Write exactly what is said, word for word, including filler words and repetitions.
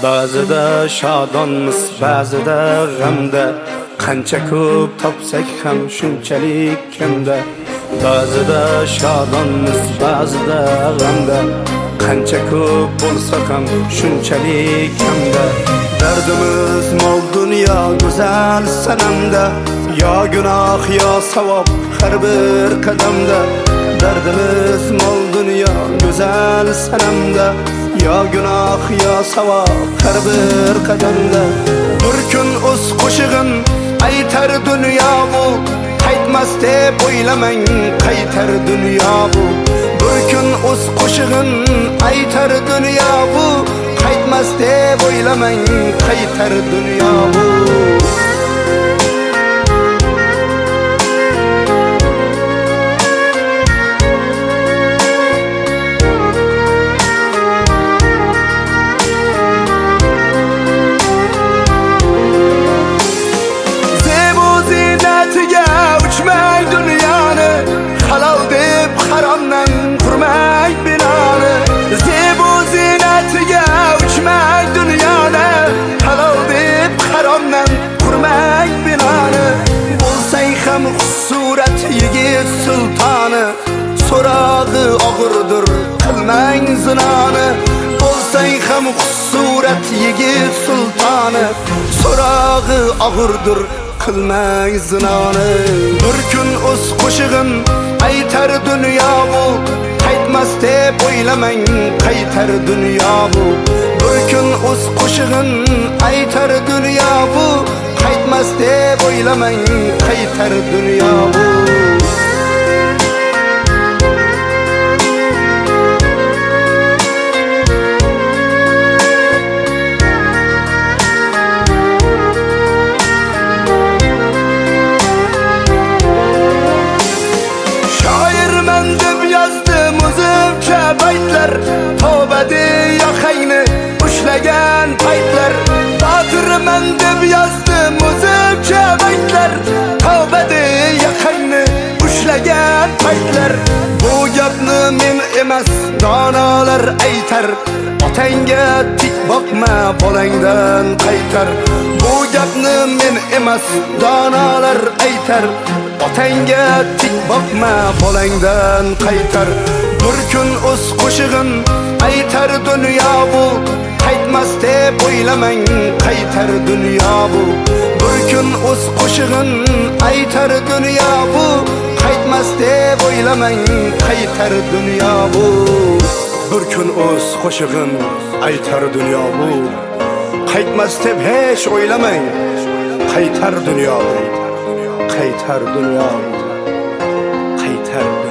Ba'zida shodonmiz, ba'zida g'amda, qancha ko'p topsak ham shunchalik kamda. Ba'zida shodonmiz, ba'zida g'amda, qancha ko'p bo'lsa ham shunchalik kamda. Dardimiz mol dunyo go'zal sanamda, yo gunoh yo savob har bir qadamda. Dardimiz mol dunyo go'zal sanamda, yo gunoh yo savob har bir qadamda. Bir kun o'z qo'shig'in aytar dunyo bu, qaytmas deb o'ylamang qaytar dunyo bu. Bir kun o'z qo'shig'in aytar dunyo bu, qaytmas deb o'ylamang qaytar dunyo bu. Surat yigit sultoni, so'rag'i og'irdir qilmang zinoni. Bo'lsang ham surat yigit sultoni, so'rag'i og'irdir qilmang zinoni. Bir kun o'z qo'shig'in aytar dunyo bu, qaytmas deb o'ylamang qaytar dunyo bu. Bir kun o'z qo'shig'in aytar dunyo bu, qaytmas deb o'ylamang qaytar dunyo bu. Shoirman deb yozdim o'zimcha baytlar, tavba deya xayni ushlagan paytlar. Botirman deb yozdim o'zimcha baytlar, tavba deya xayni ushlagan paytlar. Bu gapni men emas donolar aytar, otangga tik boqma bolangdan qaytar. Bu gapni men emas donolar aytar, otangga tik boqma bolangdan qaytar. Bir kun o'z qo'shig'in aytar dunyo bu, qaytmas deb o'ylamang qaytar dunyo bu. Bir kun o'z qo'shig'in aytar dunyo bu, qaytmas deb o'ylamang qaytar dunyo bu. Bir kun o'z qo'shig'in aytar dunyo bu, qaytmas deb hech o'ylamang qaytar dunyo bu. Qaytar dunyo, qaytar